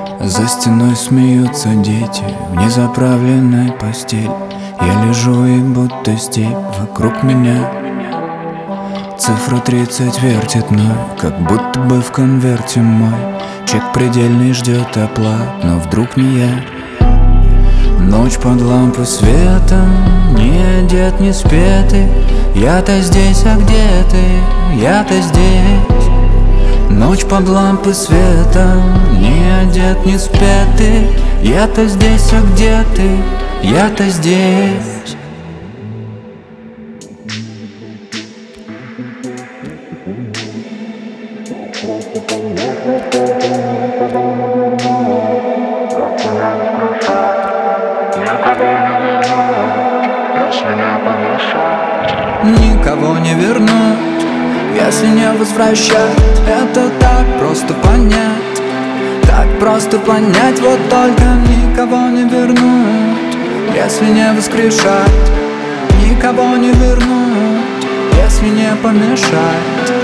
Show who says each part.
Speaker 1: За стеной смеются дети в незаправленной постель. Я лежу и будто степь вокруг меня. Цифра 30 вертит мной, как будто бы в конверте мой. Чек предельный ждет оплат, но вдруг не я. Ночь под лампой светом, не одет, не спетый. Я-то здесь, а где ты? Я-то здесь. Ночь под лампой светом, не одет, не спетый. Я-то здесь, а где ты? Я-то здесь. Никого не вернуть, если не возвращать. Это так просто понять, так просто понять. Вот только никого не вернуть, если не воскрешать. Никого не вернуть, если не помешать.